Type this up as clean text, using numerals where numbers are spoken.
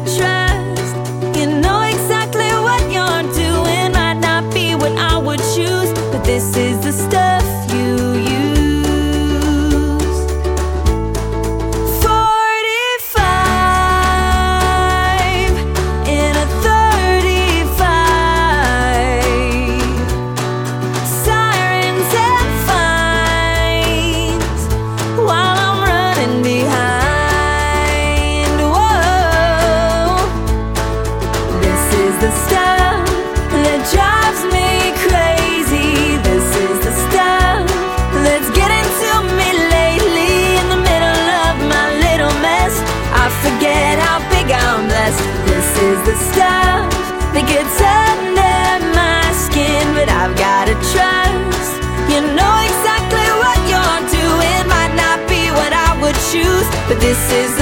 trust. You know exactly what you're doing. Might not be what I would choose, but this is the stuff you use. 45 in a 35. Sirens and fines while I'm running behind. Whoa, this is the stuff that drives me crazy. This is the stuff that's getting to me lately. In the middle of my little mess, I forget how big I'm blessed. This is the stuff that gets under my skin, but I've gotta trust. You know exactly what you're doing. Might not be what I would choose, but this is